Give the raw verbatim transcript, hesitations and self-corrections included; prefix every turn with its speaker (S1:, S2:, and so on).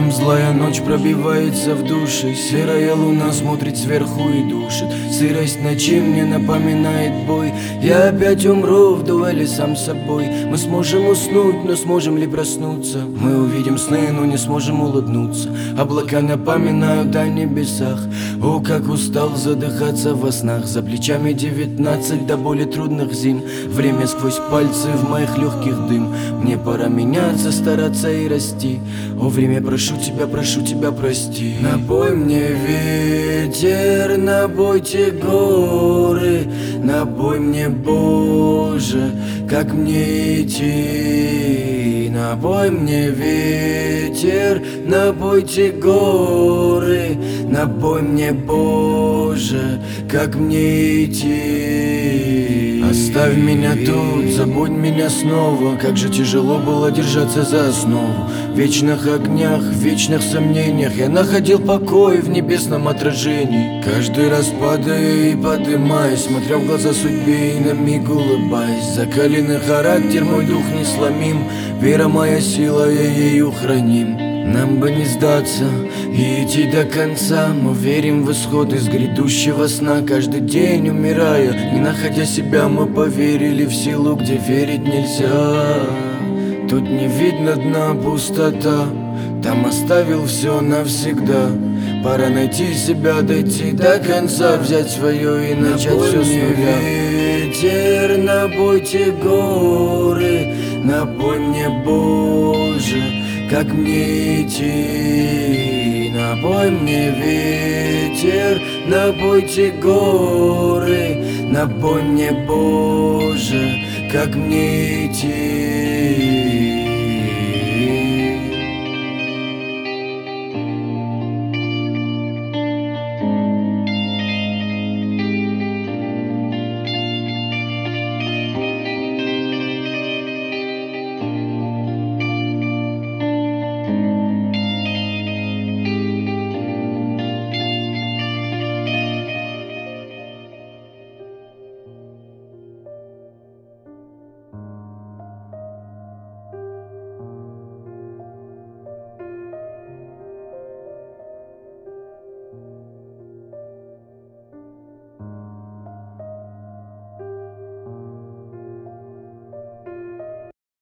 S1: Там злая ночь пробивается в душе, серая луна смотрит сверху и душит. Сырость ночи мне напоминает бой. Я опять умру в дуэли сам с собой. Мы сможем уснуть, но сможем ли проснуться? Мы увидим сны, но не сможем улыбнуться. Облака напоминают о небесах. О, как устал задыхаться во снах. За плечами девятнадцать до боли трудных зим. Время сквозь пальцы в моих легких дым. Мне пора меняться, стараться и расти. О, время, прошу тебя, прошу тебя, прости. Напой мне ветер, напойте горы, напой мне, Боже, как мне идти. Напой мне ветер, напойте горы, напой мне, Боже, как мне идти. Оставь меня тут, забудь меня снова. Как же тяжело было держаться за основу. В вечных огнях, в вечных сомнениях я находил покой в небесном отражении. Каждый раз падая и подымаясь, смотря в глаза судьбе и на миг улыбаясь. Закаленный характер мой дух не сломим, вера моя сила, я ею храним. Нам бы не сдаться и идти до конца. Мы верим в исход из грядущего сна. Каждый день умирая, не находя себя, мы поверили в силу, где верить нельзя. Тут не видно дна, пустота. Там оставил все навсегда. Пора найти себя, дойти до конца, взять свое и начать все с нуля. Ветер, напойте горы, напой мне, Боже, как мне идти. Напой мне ветер, напойте горы, напой мне, Боже, как мне идти.